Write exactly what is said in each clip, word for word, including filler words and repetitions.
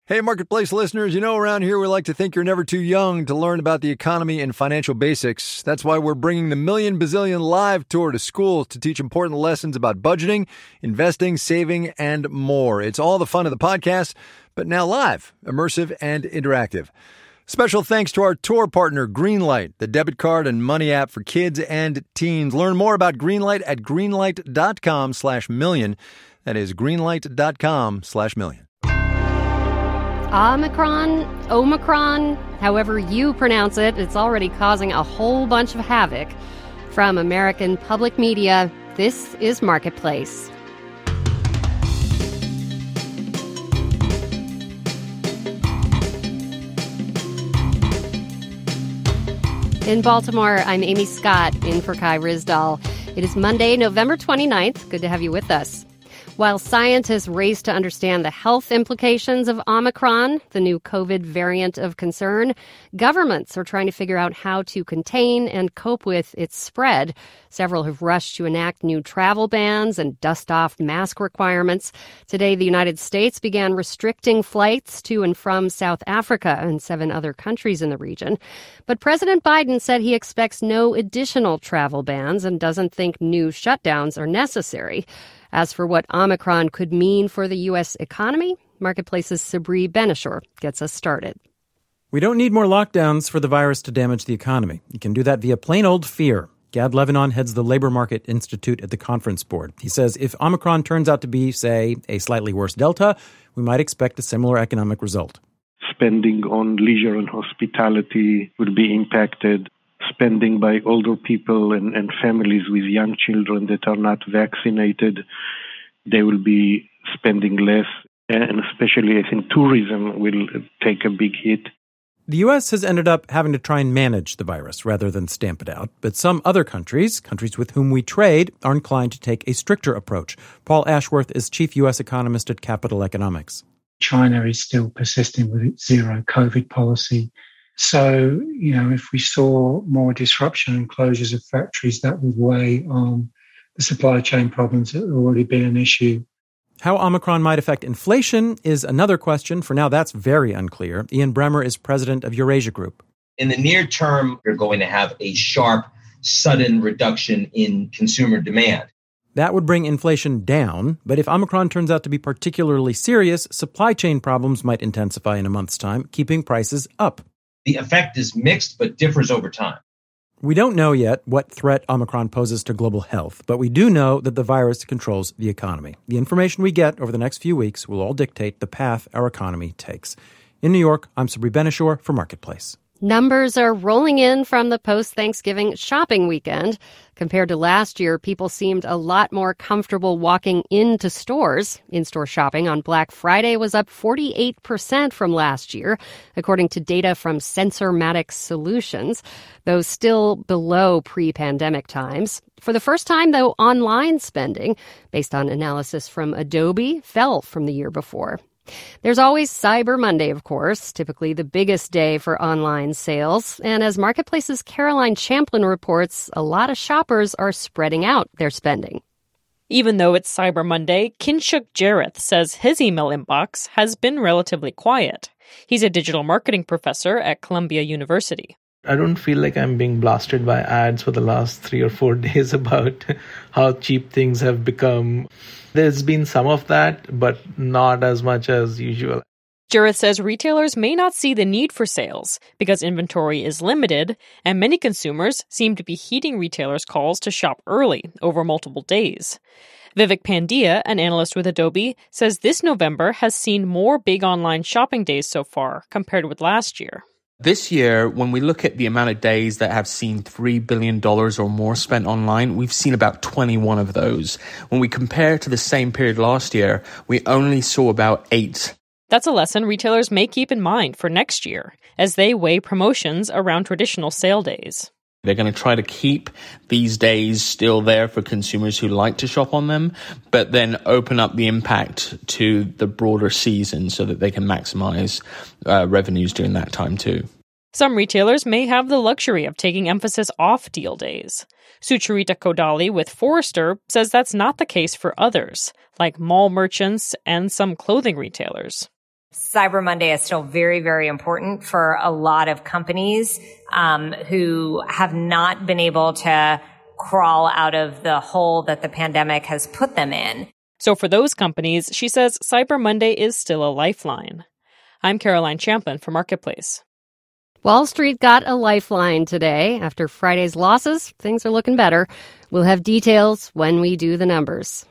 Hey, Marketplace listeners, you know around here we like to think you're never too young to learn about the economy and financial basics. That's why we're bringing the Million Bazillion Live Tour to schools to teach important lessons about budgeting, investing, saving, and more. It's all the fun of the podcast, but now live, immersive, and interactive. Special thanks to our tour partner, Greenlight, the debit card and money app for kids and teens. Learn more about Greenlight at greenlight.com slash million. That is greenlight.com slash million. Omicron, Omicron, however you pronounce it, it's already causing a whole bunch of havoc. From American Public Media, this is Marketplace. In Baltimore, I'm Amy Scott, in for Kai Ryssdal. It is Monday, November twenty-ninth. Good to have you with us. While scientists race to understand the health implications of Omicron, the new COVID variant of concern, governments are trying to figure out how to contain and cope with its spread. Several have rushed to enact new travel bans and dust off mask requirements. Today, the United States began restricting flights to and from South Africa and seven other countries in the region. But President Biden said he expects no additional travel bans and doesn't think new shutdowns are necessary. As for what Omicron could mean for the U S economy, Marketplace's Sabri Benishore gets us started. We don't need more lockdowns for the virus to damage the economy. You can do that via plain old fear. Gad Levinon heads the Labor Market Institute at the Conference Board. He says if Omicron turns out to be, say, a slightly worse Delta, we might expect a similar economic result. Spending on leisure and hospitality will be impacted. Spending by older people and, and families with young children that are not vaccinated, they will be spending less. And especially, I think, tourism will take a big hit. The U S has ended up having to try and manage the virus rather than stamp it out. But some other countries, countries with whom we trade, are inclined to take a stricter approach. Paul Ashworth is chief U S economist at Capital Economics. China is still persisting with its zero COVID policy. So, you know, if we saw more disruption and closures of factories, that would weigh on the supply chain problems that have already been an issue. How Omicron might affect inflation is another question. For now, that's very unclear. Ian Bremmer is president of Eurasia Group. In the near term, you're going to have a sharp, sudden reduction in consumer demand. That would bring inflation down, but if Omicron turns out to be particularly serious, supply chain problems might intensify in a month's time, keeping prices up. The effect is mixed, but differs over time. We don't know yet what threat Omicron poses to global health, but we do know that the virus controls the economy. The information we get over the next few weeks will all dictate the path our economy takes. In New York, I'm Sabri Benishore for Marketplace. Numbers are rolling in from the post-Thanksgiving shopping weekend. Compared to last year, people seemed a lot more comfortable walking into stores. In-store shopping on Black Friday was up forty-eight percent from last year, according to data from Sensormatic Solutions, though still below pre-pandemic times. For the first time, though, online spending, based on analysis from Adobe, fell from the year before. There's always Cyber Monday, of course, typically the biggest day for online sales. And as Marketplace's Caroline Champlin reports, a lot of shoppers are spreading out their spending. Even though it's Cyber Monday, Kinshuk Jareth says his email inbox has been relatively quiet. He's a digital marketing professor at Columbia University. I don't feel like I'm being blasted by ads for the last three or four days about how cheap things have become. There's been some of that, but not as much as usual. Jareth says retailers may not see the need for sales because inventory is limited, and many consumers seem to be heeding retailers' calls to shop early over multiple days. Vivek Pandya, an analyst with Adobe, says this November has seen more big online shopping days so far compared with last year. This year, when we look at the amount of days that have seen three billion dollars or more spent online, we've seen about twenty-one of those. When we compare to the same period last year, we only saw about eight. That's a lesson retailers may keep in mind for next year as they weigh promotions around traditional sale days. They're going to try to keep these days still there for consumers who like to shop on them, but then open up the impact to the broader season so that they can maximize uh, revenues during that time too. Some retailers may have the luxury of taking emphasis off deal days. Sucharita Kodali with Forrester says that's not the case for others, like mall merchants and some clothing retailers. Cyber Monday is still very, very important for a lot of companies um, who have not been able to crawl out of the hole that the pandemic has put them in. So for those companies, she says Cyber Monday is still a lifeline. I'm Caroline Champlin for Marketplace. Wall Street got a lifeline today. After Friday's losses, things are looking better. We'll have details when we do the numbers.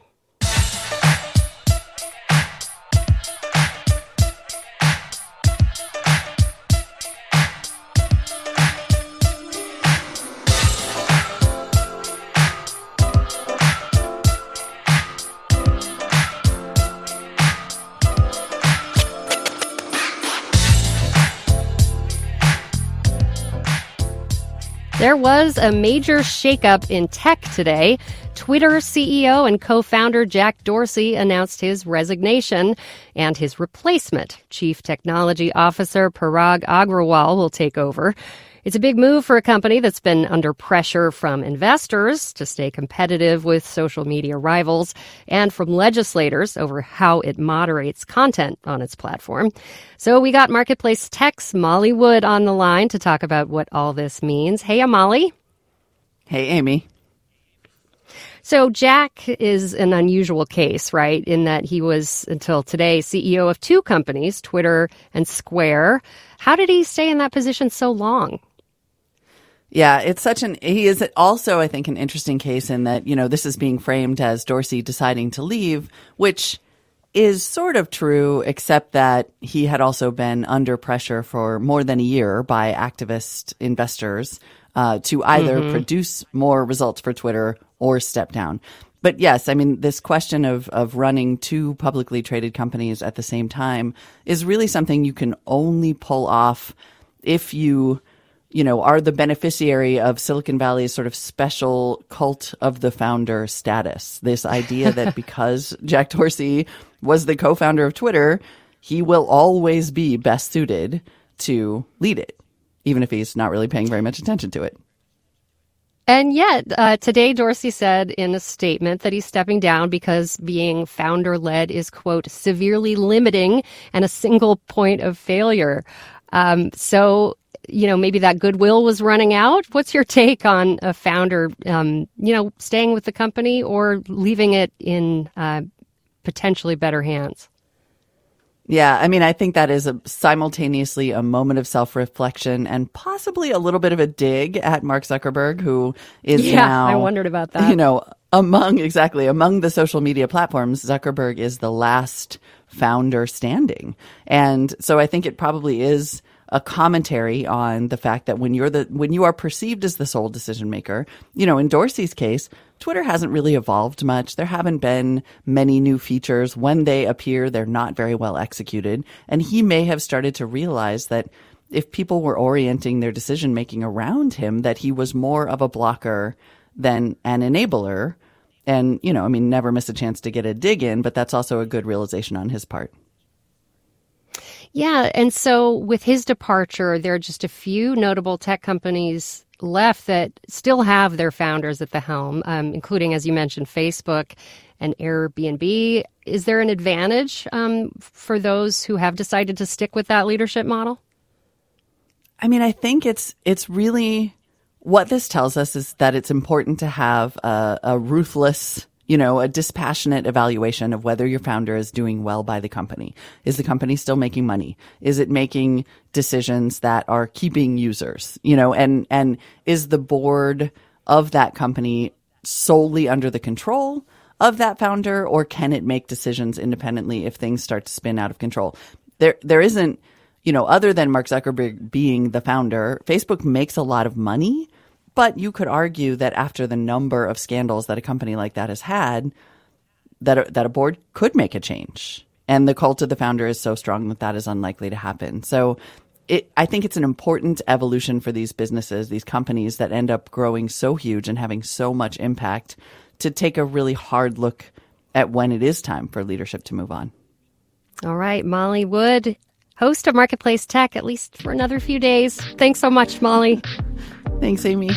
There was a major shakeup in tech today. Twitter C E O and co-founder Jack Dorsey announced his resignation, and his replacement, Chief Technology Officer Parag Agrawal, will take over. It's a big move for a company that's been under pressure from investors to stay competitive with social media rivals and from legislators over how it moderates content on its platform. So we got Marketplace Tech's Molly Wood on the line to talk about what all this means. Hey, Molly. Hey, Amy. So Jack is an unusual case, right, in that he was, until today, C E O of two companies, Twitter and Square. How did he stay in that position so long? Yeah, it's such an, he is also, I think, an interesting case in that, you know, this is being framed as Dorsey deciding to leave, which is sort of true, except that he had also been under pressure for more than a year by activist investors uh, to either mm-hmm. produce more results for Twitter or step down. But yes, I mean, this question of, of running two publicly traded companies at the same time is really something you can only pull off if you you know, are the beneficiary of Silicon Valley's sort of special cult of the founder status. This idea that because Jack Dorsey was the co-founder of Twitter, he will always be best suited to lead it, even if he's not really paying very much attention to it. And yet, uh, today Dorsey said in a statement that he's stepping down because being founder-led is, quote, severely limiting and a single point of failure. Um, so... you know, maybe that goodwill was running out. What's your take on a founder, um, you know, staying with the company or leaving it in uh, potentially better hands? Yeah, I mean, I think that is a, simultaneously a moment of self-reflection and possibly a little bit of a dig at Mark Zuckerberg, who is yeah, now, I wondered about that. You know, among, exactly, among the social media platforms, Zuckerberg is the last founder standing. And so I think it probably is a commentary on the fact that when you're the when you are perceived as the sole decision maker, you know, in Dorsey's case, Twitter hasn't really evolved much. There haven't been many new features. When they appear, they're not very well executed. And he may have started to realize that if people were orienting their decision making around him, that he was more of a blocker than an enabler. And, you know, I mean, never miss a chance to get a dig in, but that's also a good realization on his part. Yeah, and so with his departure, there are just a few notable tech companies left that still have their founders at the helm, um, including, as you mentioned, Facebook and Airbnb. Is there an advantage um, for those who have decided to stick with that leadership model? I mean, I think it's it's really what this tells us is that it's important to have a, a ruthless, you know, a dispassionate evaluation of whether your founder is doing well by the company. Is the company still making money? Is it making decisions that are keeping users? You know, and, and is the board of that company solely under the control of that founder, or can it make decisions independently if things start to spin out of control? There, there isn't, you know, other than Mark Zuckerberg being the founder, Facebook makes a lot of money. But you could argue that after the number of scandals that a company like that has had, that a, that a board could make a change. And the cult of the founder is so strong that that is unlikely to happen. So it, I think it's an important evolution for these businesses, these companies that end up growing so huge and having so much impact, to take a really hard look at when it is time for leadership to move on. All right, Molly Wood, host of Marketplace Tech, at least for another few days. Thanks so much, Molly. Thanks, Amy.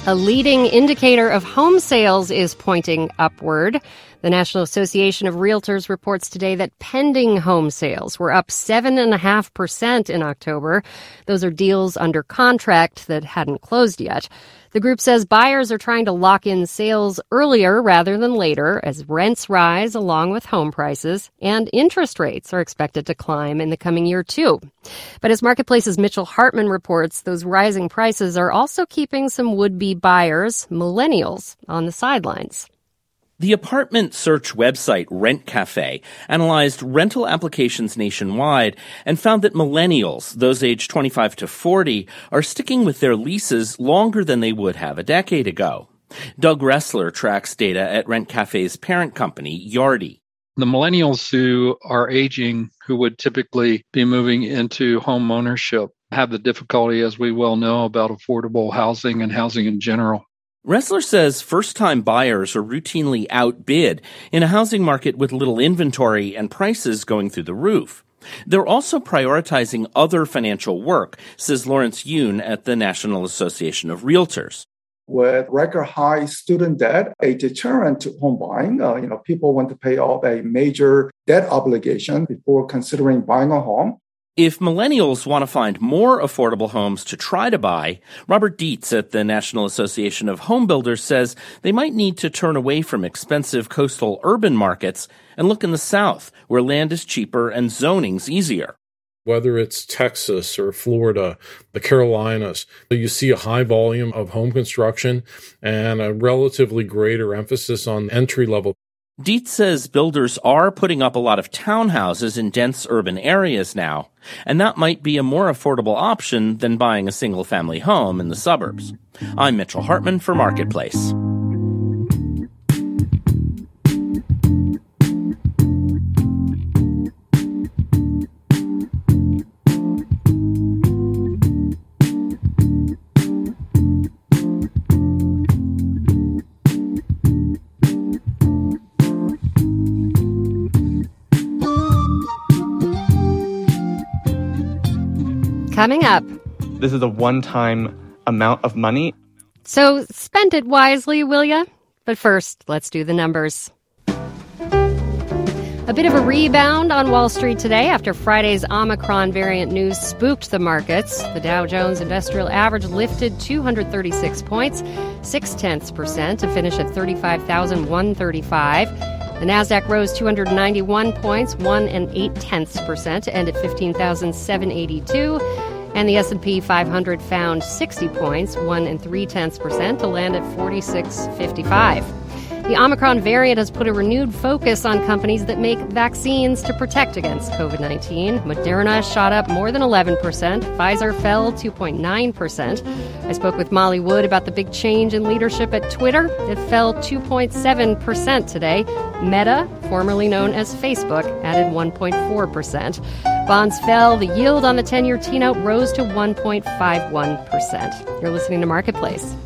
A leading indicator of home sales is pointing upward. The National Association of Realtors reports today that pending home sales were up seven point five percent in October. Those are deals under contract that hadn't closed yet. The group says buyers are trying to lock in sales earlier rather than later as rents rise along with home prices, and interest rates are expected to climb in the coming year, too. But as Marketplace's Mitchell Hartman reports, those rising prices are also keeping some would-be buyers, millennials, on the sidelines. The apartment search website Rent Cafe analyzed rental applications nationwide and found that millennials, those aged twenty-five to forty, are sticking with their leases longer than they would have a decade ago. Doug Ressler tracks data at Rent Cafe's parent company, Yardi. The millennials who are aging, who would typically be moving into home ownership, have the difficulty, as we well know, about affordable housing and housing in general. Ressler says first-time buyers are routinely outbid in a housing market with little inventory and prices going through the roof. They're also prioritizing other financial work, says Lawrence Yoon at the National Association of Realtors. With record high student debt, a deterrent to home buying, uh, you know, people want to pay off a major debt obligation before considering buying a home. If millennials want to find more affordable homes to try to buy, Robert Dietz at the National Association of Home Builders says they might need to turn away from expensive coastal urban markets and look in the South, where land is cheaper and zoning's easier. Whether it's Texas or Florida, the Carolinas, you see a high volume of home construction and a relatively greater emphasis on entry level. Dietz says builders are putting up a lot of townhouses in dense urban areas now, and that might be a more affordable option than buying a single-family home in the suburbs. I'm Mitchell Hartman for Marketplace. Coming up. This is a one-time amount of money. So spend it wisely, will ya? But first, let's do the numbers. A bit of a rebound on Wall Street today after Friday's Omicron variant news spooked the markets. The Dow Jones Industrial Average lifted two hundred thirty-six points, six-tenths percent, to finish at thirty-five thousand one hundred thirty-five. The Nasdaq rose two hundred ninety-one points, one and eight-tenths percent, to end at fifteen thousand seven hundred eighty-two. And the S and P five hundred found sixty points, one and three-tenths percent, to land at forty-six fifty-five. The Omicron variant has put a renewed focus on companies that make vaccines to protect against covid nineteen. Moderna shot up more than eleven percent. Pfizer fell two point nine percent. I spoke with Molly Wood about the big change in leadership at Twitter. It fell two point seven percent today. Meta, formerly known as Facebook, added one point four percent. Bonds fell. The yield on the ten-year T-note rose to one point five one percent. You're listening to Marketplace.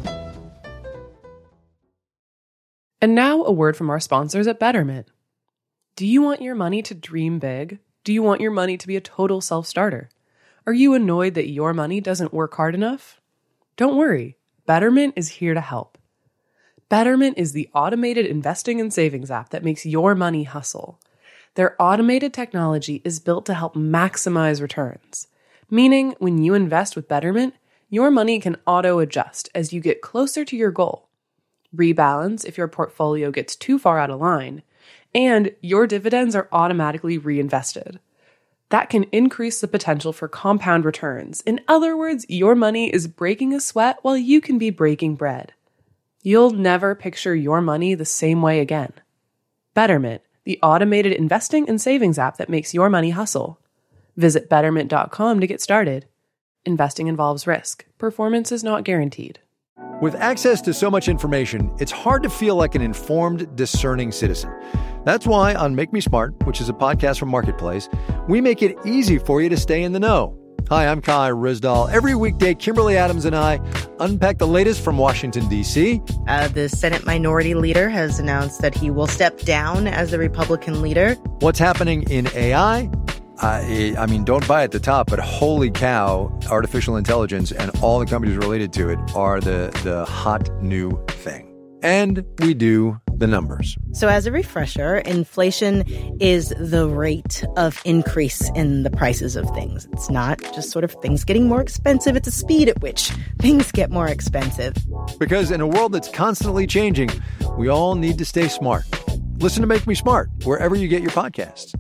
And now a word from our sponsors at Betterment. Do you want your money to dream big? Do you want your money to be a total self-starter? Are you annoyed that your money doesn't work hard enough? Don't worry. Betterment is here to help. Betterment is the automated investing and savings app that makes your money hustle. Their automated technology is built to help maximize returns, meaning when you invest with Betterment, your money can auto-adjust as you get closer to your goal. Rebalance if your portfolio gets too far out of line, and your dividends are automatically reinvested. That can increase the potential for compound returns. In other words, your money is breaking a sweat while you can be breaking bread. You'll never picture your money the same way again. Betterment, the automated investing and savings app that makes your money hustle. Visit betterment dot com to get started. Investing involves risk. Performance is not guaranteed. With access to so much information, it's hard to feel like an informed, discerning citizen. That's why on Make Me Smart, which is a podcast from Marketplace, we make it easy for you to stay in the know. Hi, I'm Kai Rizdal. Every weekday, Kimberly Adams and I unpack the latest from Washington, D C. Uh, the Senate Minority Leader has announced that he will step down as the Republican leader. What's happening in A I, I, I mean, don't buy at the top, but holy cow, artificial intelligence and all the companies related to it are the, the hot new thing. And we do the numbers. So as a refresher, inflation is the rate of increase in the prices of things. It's not just sort of things getting more expensive. It's the speed at which things get more expensive. Because in a world that's constantly changing, we all need to stay smart. Listen to Make Me Smart wherever you get your podcasts.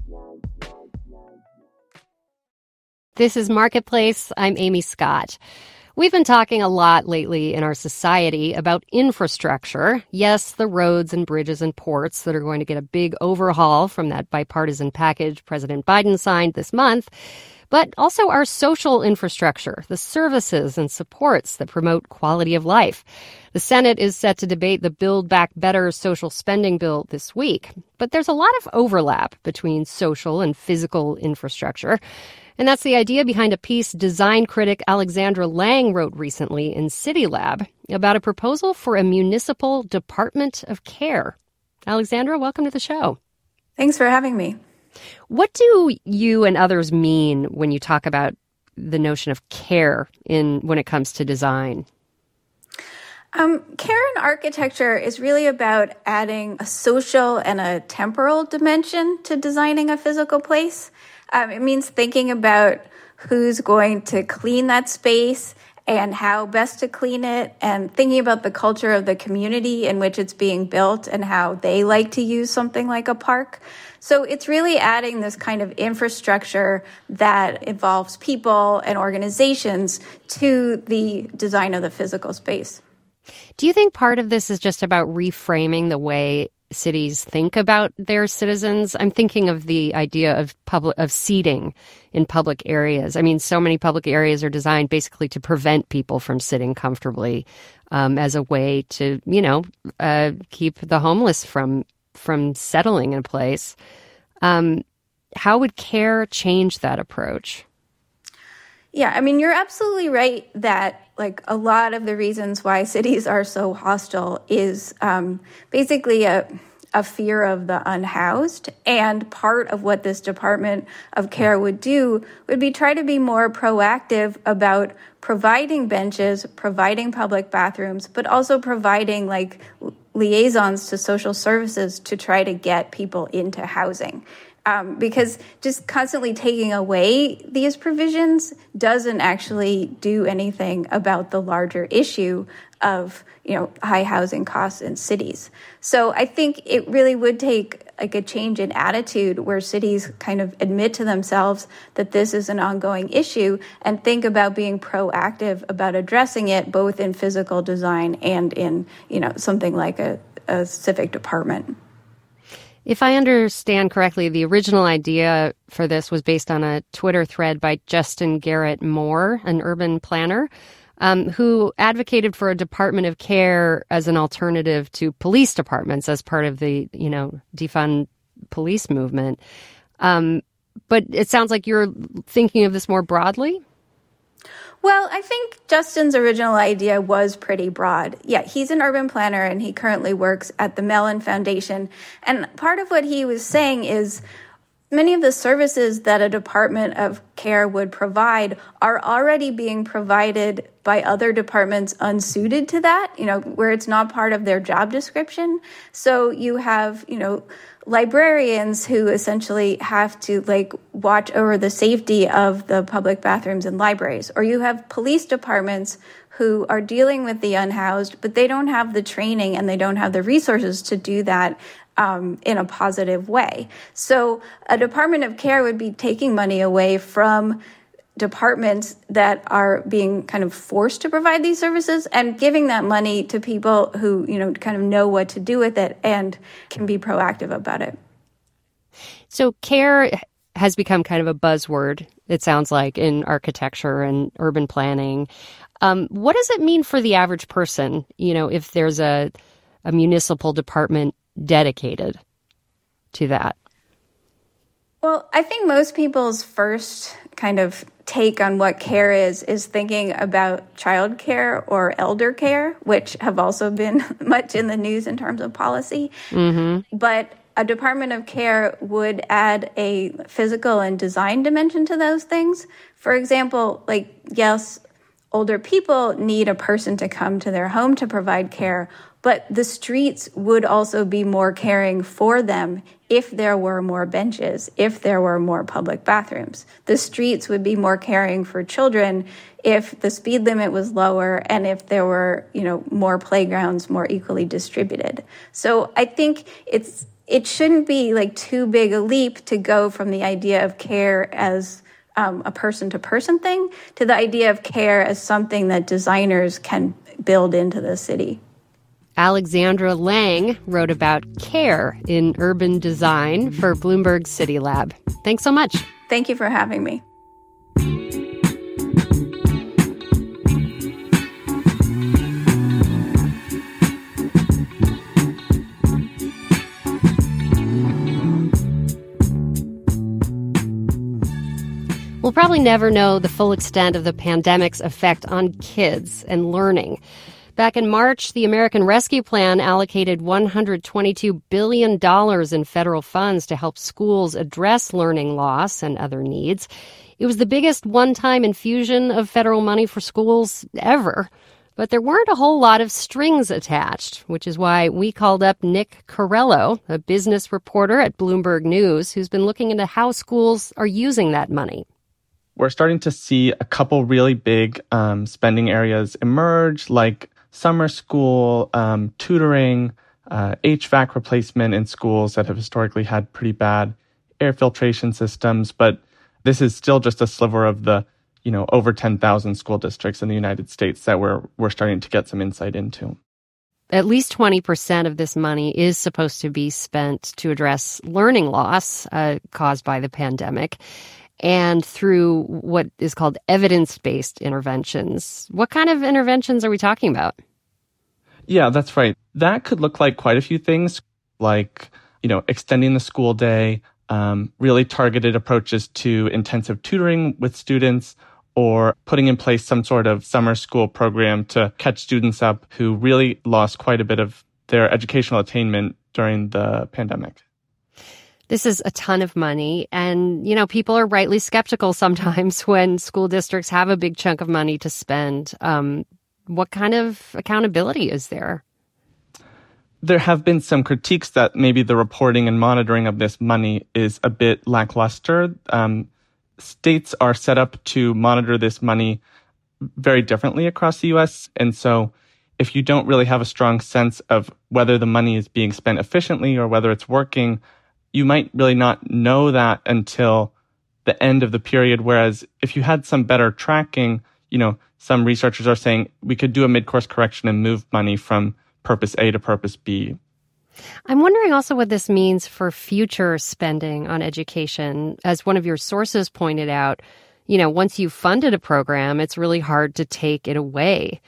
This is Marketplace. I'm Amy Scott. We've been talking a lot lately in our society about infrastructure. Yes, the roads and bridges and ports that are going to get a big overhaul from that bipartisan package President Biden signed this month, but also our social infrastructure, the services and supports that promote quality of life. The Senate is set to debate the Build Back Better social spending bill this week, but there's a lot of overlap between social and physical infrastructure. And that's the idea behind a piece design critic Alexandra Lang wrote recently in CityLab about a proposal for a municipal department of care. Alexandra, welcome to the show. Thanks for having me. What do you and others mean when you talk about the notion of care in when it comes to design? Um, care in architecture is really about adding a social and a temporal dimension to designing a physical place. Um, it means thinking about who's going to clean that space and how best to clean it, and thinking about the culture of the community in which it's being built and how they like to use something like a park. So it's really adding this kind of infrastructure that involves people and organizations to the design of the physical space. Do you think part of this is just about reframing the way cities think about their citizens? I'm thinking of the idea of public of seating in public areas. I mean, so many public areas are designed basically to prevent people from sitting comfortably, um, as a way to, you know, uh, keep the homeless from from settling in a place. Um, how would care change that approach? Yeah, I mean, you're absolutely right that like a lot of the reasons why cities are so hostile is um, basically a, a fear of the unhoused. And part of what this Department of Care would do would be try to be more proactive about providing benches, providing public bathrooms, but also providing like liaisons to social services to try to get people into housing. Um, because just constantly taking away these provisions doesn't actually do anything about the larger issue of, you know, high housing costs in cities. So I think it really would take like a change in attitude where cities kind of admit to themselves that this is an ongoing issue and think about being proactive about addressing it both in physical design and in, you know, something like a, a civic department. If I understand correctly, the original idea for this was based on a Twitter thread by Justin Garrett Moore, an urban planner, um, who advocated for a Department of Care as an alternative to police departments as part of the, you know, defund police movement. Um, but it sounds like you're thinking of this more broadly. Well, I think Justin's original idea was pretty broad. Yeah, he's an urban planner and he currently works at the Mellon Foundation. And part of what he was saying is many of the services that a Department of Care would provide are already being provided by other departments unsuited to that, you know, where it's not part of their job description. So you have, you know, librarians who essentially have to like watch over the safety of the public bathrooms and libraries, or you have police departments who are dealing with the unhoused, but they don't have the training and they don't have the resources to do that um, in a positive way. So a Department of Care would be taking money away from departments that are being kind of forced to provide these services and giving that money to people who, you know, kind of know what to do with it and can be proactive about it. So care has become kind of a buzzword, it sounds like, in architecture and urban planning. Um, what does it mean for the average person, you know, if there's a, a municipal department dedicated to that? Well, I think most people's first kind of take on what care is, is thinking about child care or elder care, which have also been much in the news in terms of policy. Mm-hmm. But a Department of Care would add a physical and design dimension to those things. For example, like, yes, older people need a person to come to their home to provide care, but the streets would also be more caring for them if there were more benches, if there were more public bathrooms. The streets would be more caring for children if the speed limit was lower and if there were, you know, more playgrounds more equally distributed. So I think it's it shouldn't be like too big a leap to go from the idea of care as um, a person-to-person thing to the idea of care as something that designers can build into the city. Alexandra Lang wrote about care in urban design for Bloomberg City Lab. Thanks so much. Thank you for having me. We'll probably never know the full extent of the pandemic's effect on kids and learning. Back in March, the American Rescue Plan allocated one hundred twenty-two billion dollars in federal funds to help schools address learning loss and other needs. It was the biggest one-time infusion of federal money for schools ever. But there weren't a whole lot of strings attached, which is why we called up Nick Corello, a business reporter at Bloomberg News, who's been looking into how schools are using that money. We're starting to see a couple really big um, spending areas emerge, like summer school, um, tutoring, uh, H V A C replacement in schools that have historically had pretty bad air filtration systems. But this is still just a sliver of the, you know, over ten thousand school districts in the United States that we're, we're starting to get some insight into. At least twenty percent of this money is supposed to be spent to address learning loss uh, caused by the pandemic, and through what is called evidence-based interventions. What kind of interventions are we talking about? Yeah, that's right. That could look like quite a few things, like, you know, extending the school day, um, really targeted approaches to intensive tutoring with students, or putting in place some sort of summer school program to catch students up who really lost quite a bit of their educational attainment during the pandemic. This is a ton of money, and, you know, people are rightly skeptical sometimes when school districts have a big chunk of money to spend. Um, what kind of accountability is there? There have been some critiques that maybe the reporting and monitoring of this money is a bit lackluster. Um, states are set up to monitor this money very differently across the U S, and so if you don't really have a strong sense of whether the money is being spent efficiently or whether it's working, you might really not know that until the end of the period. Whereas if you had some better tracking, you know, some researchers are saying we could do a mid-course correction and move money from purpose A to purpose B. I'm wondering also what this means for future spending on education. As one of your sources pointed out, you know, once you've funded a program, it's really hard to take it away.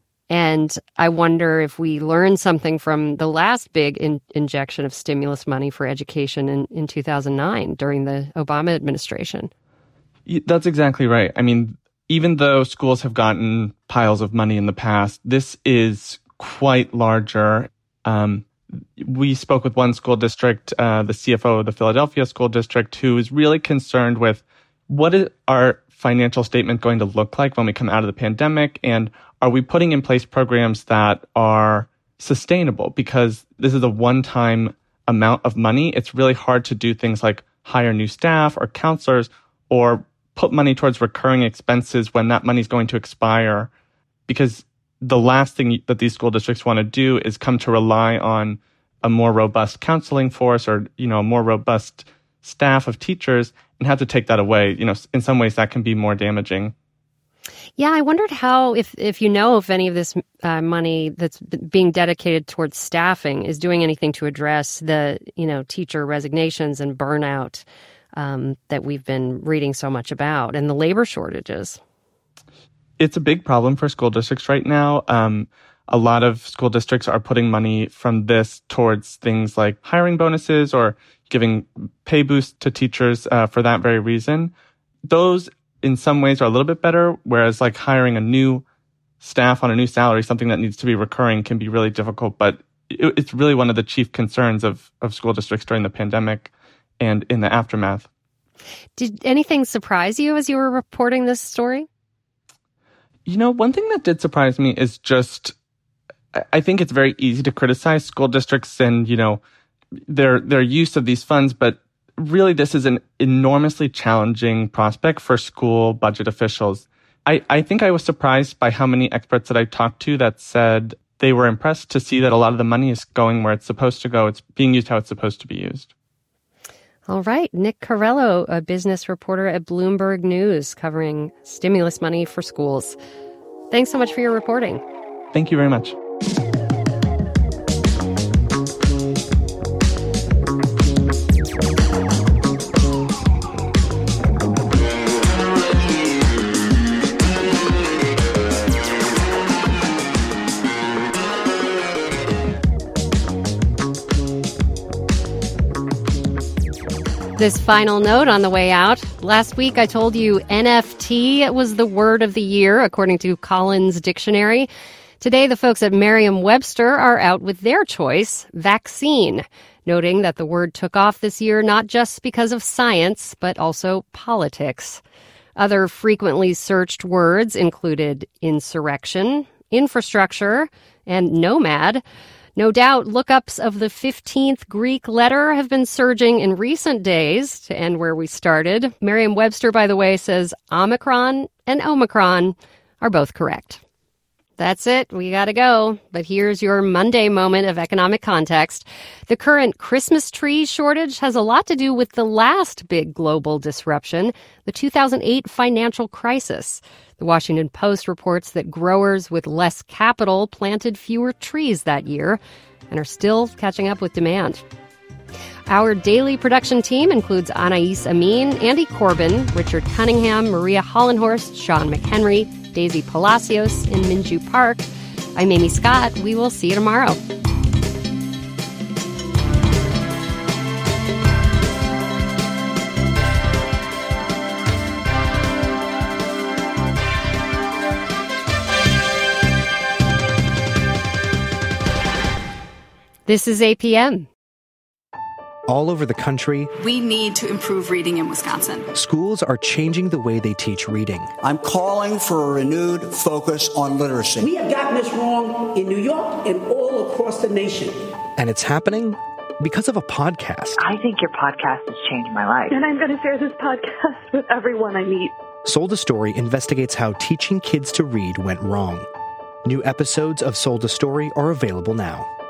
And I wonder if we learned something from the last big in- injection of stimulus money for education in, in two thousand nine during the Obama administration. That's exactly right. I mean, even though schools have gotten piles of money in the past, this is quite larger. Um, we spoke with one school district, uh, the C F O of the Philadelphia School District, who is really concerned with what is our financial statement going to look like when we come out of the pandemic, and are we putting in place programs that are sustainable? Because this is a one-time amount of money. It's really hard to do things like hire new staff or counselors or put money towards recurring expenses when that money is going to expire, because the last thing that these school districts want to do is come to rely on a more robust counseling force or, you know, a more robust staff of teachers and have to take that away. You know, in some ways that can be more damaging. Yeah, I wondered how, if if you know if any of this uh, money that's being dedicated towards staffing is doing anything to address the, you know, teacher resignations and burnout um, that we've been reading so much about, and the labor shortages. It's a big problem for school districts right now. Um, a lot of school districts are putting money from this towards things like hiring bonuses or giving pay boosts to teachers uh, for that very reason. Those in some ways are a little bit better, whereas like hiring a new staff on a new salary, something that needs to be recurring, can be really difficult. But it, it's really one of the chief concerns of, of school districts during the pandemic and in the aftermath. Did anything surprise you as you were reporting this story? You know, one thing that did surprise me is just, I think it's very easy to criticize school districts and, you know, their their use of these funds, but really this is an enormously challenging prospect for school budget officials. I, I think I was surprised by how many experts that I talked to that said they were impressed to see that a lot of the money is going where it's supposed to go. It's being used how it's supposed to be used. All right. Nick Corello, a business reporter at Bloomberg News, covering stimulus money for schools. Thanks so much for your reporting. Thank you very much. This final note on the way out. Last week, I told you N F T was the word of the year, according to Collins Dictionary. Today, the folks at Merriam-Webster are out with their choice, vaccine, noting that the word took off this year not just because of science, but also politics. Other frequently searched words included insurrection, infrastructure, and nomad. No doubt, lookups of the fifteenth Greek letter have been surging in recent days to end where we started. Merriam-Webster, by the way, says Omicron and Omicron are both correct. That's it. We got to go. But here's your Monday moment of economic context. The current Christmas tree shortage has a lot to do with the last big global disruption, the two thousand eight financial crisis. The Washington Post reports that growers with less capital planted fewer trees that year and are still catching up with demand. Our daily production team includes Anais Amin, Andy Corbin, Richard Cunningham, Maria Hollenhorst, Sean McHenry, Daisy Palacios, and Minju Park. I'm Amy Scott. We will see you tomorrow. This is A P M. All over the country, we need to improve reading in Wisconsin. Schools are changing the way they teach reading. I'm calling for a renewed focus on literacy. We have gotten this wrong in New York and all across the nation. And it's happening because of a podcast. I think your podcast has changed my life. And I'm going to share this podcast with everyone I meet. Sold a Story investigates how teaching kids to read went wrong. New episodes of Sold a Story are available now.